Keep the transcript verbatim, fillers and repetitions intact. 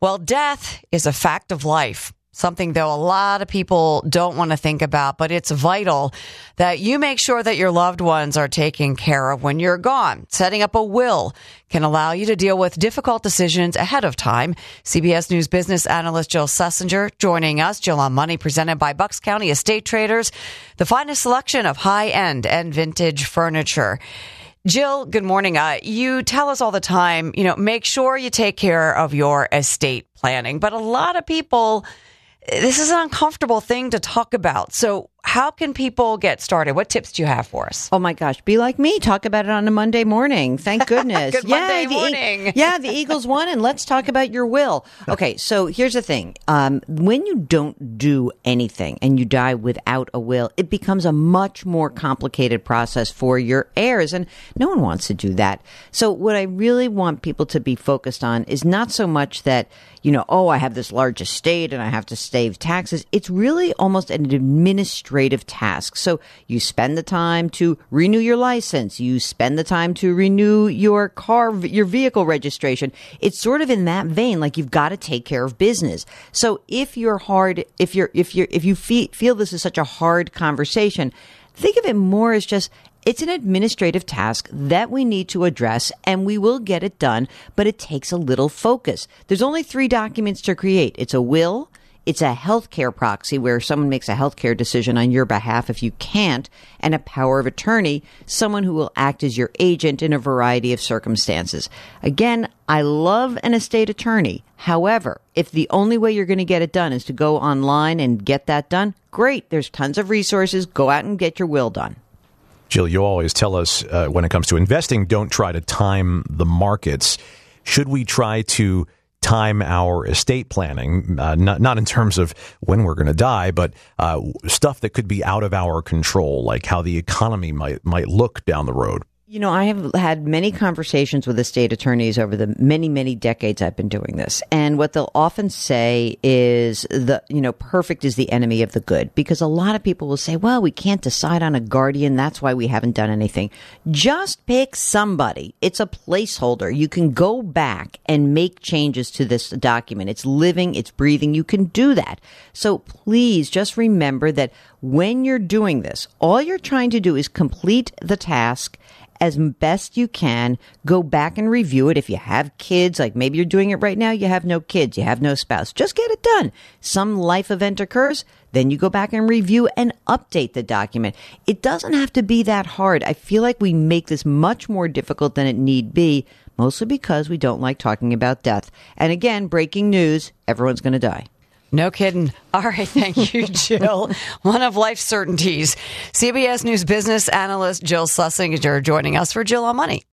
Well, death is a fact of life. Something, though, a lot of people don't want to think about, but it's vital that you make sure that your loved ones are taken care of when you're gone. Setting up a will can allow you to deal with difficult decisions ahead of time. C B S News business analyst Jill Schlesinger joining us. Jill on Money, presented by Bucks County Estate Traders, the finest selection of high-end and vintage furniture. Jill, good morning. Uh, you tell us all the time, you know, make sure you take care of your estate planning. But a lot of people, this is an uncomfortable thing to talk about. So how can people get started? What tips do you have for us? Oh, my gosh. Be like me. Talk about it on a Monday morning. Thank goodness. Good yeah, Monday the, morning. yeah, the Eagles won, and let's talk about your will. Okay, so here's the thing. Um, when you don't do anything and you die without a will, it becomes a much more complicated process for your heirs, and no one wants to do that. So what I really want people to be focused on is not so much that, you know, oh, I have this large estate and I have to save taxes. It's really almost an administrative task. So you spend the time to renew your license. You spend the time to renew your car, your vehicle registration. It's sort of in that vein, like you've got to take care of business. So if you're hard, if you're, if you're, if you feel, feel this is such a hard conversation, think of it more as just, it's an administrative task that we need to address, and we will get it done, but it takes a little focus. There's only three documents to create. It's a will, it's a healthcare proxy where someone makes a healthcare decision on your behalf if you can't, and a power of attorney, someone who will act as your agent in a variety of circumstances. Again, I love an estate attorney. However, if the only way you're going to get it done is to go online and get that done, great. There's tons of resources. Go out and get your will done. Jill, you always tell us uh, when it comes to investing, don't try to time the markets. Should we try to time our estate planning, uh, not, not in terms of when we're going to die, but uh, stuff that could be out of our control, like how the economy might might look down the road? You know, I have had many conversations with estate attorneys over the many, many decades I've been doing this. And what they'll often say is the, you know, perfect is the enemy of the good. Because a lot of people will say, well, we can't decide on a guardian. That's why we haven't done anything. Just pick somebody. It's a placeholder. You can go back and make changes to this document. It's living, it's breathing. You can do that. So please just remember that when you're doing this, all you're trying to do is complete the task as best you can. Go back and review it. If you have kids, like maybe you're doing it right now, you have no kids, you have no spouse, just get it done. Some life event occurs, then you go back and review and update the document. It doesn't have to be that hard. I feel like we make this much more difficult than it need be, mostly because we don't like talking about death. And again, breaking news, everyone's going to die. No kidding. All right. Thank you, Jill. One of life's certainties. C B S News business analyst Jill Schlesinger joining us for Jill on Money.